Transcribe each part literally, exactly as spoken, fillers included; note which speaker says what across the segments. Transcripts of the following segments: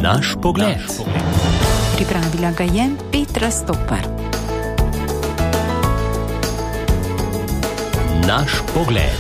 Speaker 1: Naš pogled.
Speaker 2: Pripravila ga je Petra Stopar.
Speaker 1: Naš pogled.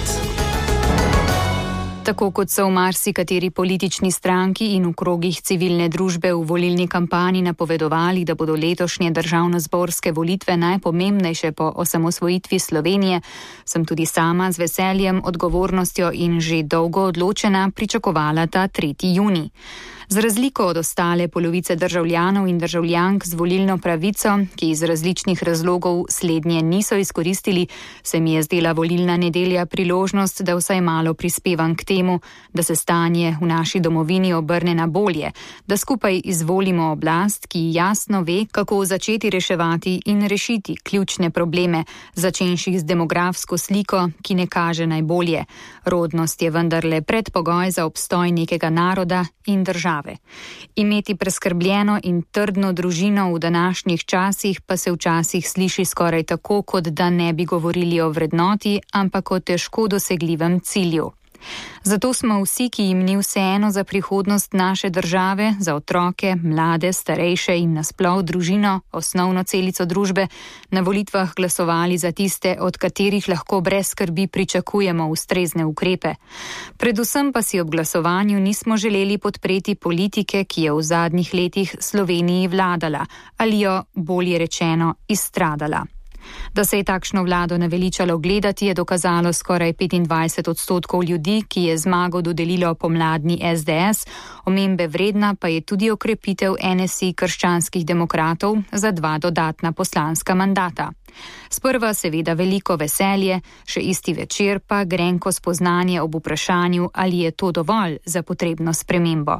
Speaker 2: Tako kot so v marsikateri politični stranki in v krogih civilne družbe v volilni kampanji napovedovali, da bodo letošnje državnozborske volitve najpomembnejše po osamosvojitvi Slovenije, sem tudi sama z veseljem, odgovornostjo in že dolgo odločena pričakovala ta tretji junij. Z razliko od ostale polovice državljanov in državljank z volilno pravico, ki iz različnih razlogov slednje niso izkoristili, se mi je zdela volilna nedelja priložnost, da vsaj malo prispevam k temu, da se stanje v naši domovini obrne na bolje, da skupaj izvolimo oblast, ki jasno ve, kako začeti reševati in rešiti ključne probleme, začenši z demografsko sliko, ki ne kaže najbolje. Rodnost je vendarle predpogoj za obstoj nekega naroda in države. Imeti preskrbljeno in trdno družino v današnjih časih pa se včasih sliši skoraj tako, kot da ne bi govorili o vrednoti, ampak o težko dosegljivem cilju. Zato smo vsi, ki jim ni vseeno za prihodnost naše države, za otroke, mlade, starejše in nasploh družino, osnovno celico družbe, na volitvah glasovali za tiste, od katerih lahko brez skrbi pričakujemo ustrezne ukrepe. Predvsem pa si ob glasovanju nismo želeli podpreti politike, ki je v zadnjih letih Sloveniji vladala ali jo, bolje rečeno, izstradala. Da se je takšno vlado naveličalo gledati, je dokazalo skoraj petindvajset odstotkov ljudi, ki je zmago dodelilo pomladni es de es, omembe vredna pa je tudi okrepitev en es i krščanskih demokratov za dva dodatna poslanska mandata. Sprva seveda veliko veselje, še isti večer pa grenko spoznanje ob vprašanju, ali je to dovolj za potrebno spremembo.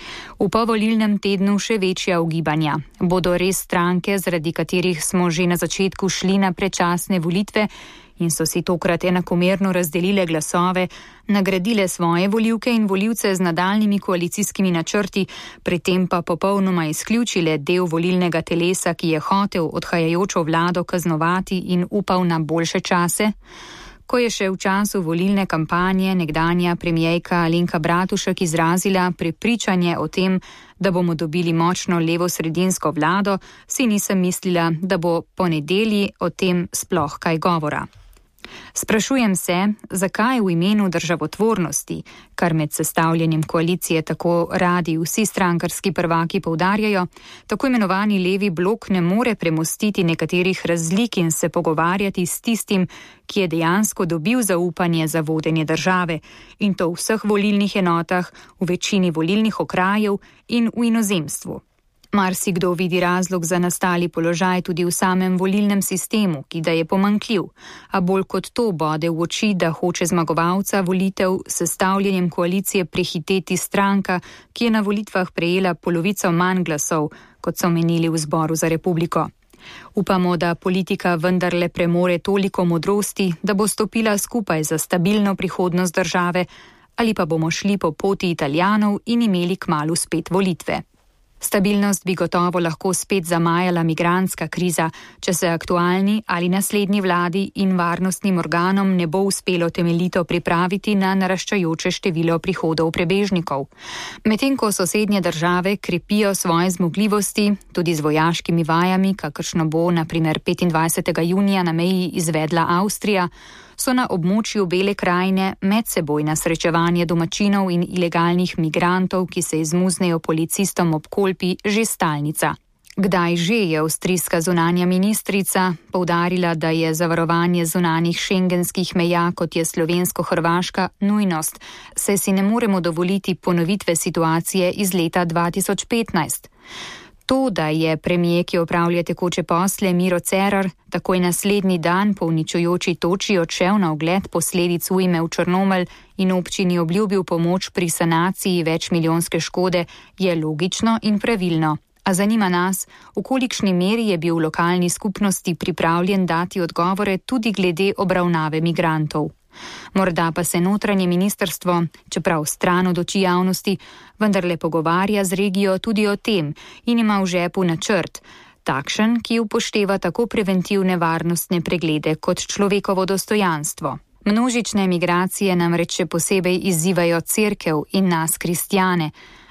Speaker 2: V povolilnem tednu še večja ugibanja. Bodo res stranke, zaradi katerih smo že na začetku šli na predčasne volitve in so si tokrat enakomerno razdelile glasove, nagradile svoje volivke in volivce z nadaljnimi koalicijskimi načrti, pri tem pa popolnoma izključile del volilnega telesa, ki je hotel odhajajočo vlado kaznovati in upal na boljše čase? Ko je še v času volilne kampanje nekdanja premierka Alenka Bratušek izrazila prepričanje o tem, da bomo dobili močno levo-sredinsko vlado, si nisem mislila, da bo po nedelji o tem sploh kaj govora. Sprašujem se, zakaj v imenu državotvornosti, kar med sestavljanjem koalicije tako radi vsi strankarski prvaki poudarjajo, tako imenovani levi blok ne more premostiti nekaterih razlik in se pogovarjati s tistim, ki je dejansko dobil zaupanje za vodenje države, in to v vseh volilnih enotah, v večini volilnih okrajev in v inozemstvu. Marsikdo vidi razlog za nastali položaj tudi v samem volilnem sistemu, ki da je pomanjkljiv, a bolj kot to bode v oči, da hoče zmagovalca volitev s sestavljanjem koalicije prehiteti stranka, ki je na volitvah prejela polovico manj glasov, kot so menili v Zboru za republiko. Upamo, da politika vendarle premore toliko modrosti, da bo stopila skupaj za stabilno prihodnost države, ali pa bomo šli po poti Italijanov in imeli kmalu spet volitve. Stabilnost bi gotovo lahko spet zamajala migrantska kriza, če se aktualni ali naslednji vladi in varnostnim organom ne bo uspelo temeljito pripraviti na naraščajoče število prihodov prebežnikov. Medtem ko sosednje države krepijo svoje zmogljivosti, tudi z vojaškimi vajami, kakršno bo na primer petindvajsetega junija na meji izvedla Avstrija, so na območju Bele krajine medsebojna srečevanje domačinov in ilegalnih migrantov, ki se izmuznejo policistom ob Kolpi, že stalnica. Kdaj že je avstrijska zunanja ministrica poudarila, da je zavarovanje zunanjih šengenskih meja, kot je slovensko-hrvaška, nujnost, saj si ne moremo dovoliti ponovitve situacije iz leta dva tisoč petnajst. To, da je premier, ki opravlja tekoče posle, Miro Cerar, takoj naslednji dan po uničujoči toči odšel na ogled posledic ujme v Črnomelj in občini obljubil pomoč pri sanaciji večmilijonske škode, je logično in pravilno. A zanima nas, v kolikšni meri je bil v lokalni skupnosti pripravljen dati odgovore tudi glede obravnave migrantov. Morda pa se notranje ministrstvo, čeprav stran od oči javnosti, vendarle pogovarja z regijo tudi o tem in ima v žepu načrt, takšen, ki upošteva tako preventivne varnostne preglede kot človekovo dostojanstvo. Množične migracije namreč še posebej izzivajo cerkev in nas kristjane.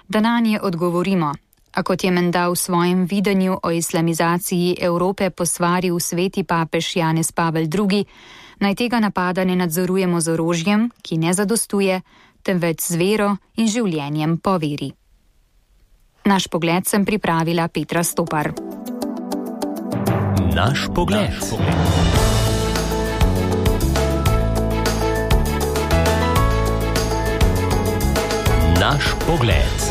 Speaker 2: da nanje odgovorimo. A kot je menda v svojem videnju o islamizaciji Evrope posvaril sveti papež Janez Pavel drugi, naj tega napada ne nadzorujemo z orožjem, ki ne zadostuje, temveč z vero in življenjem po veri. Naš pogled sem pripravila Petra Stopar.
Speaker 1: Naš pogled. Naš pogled.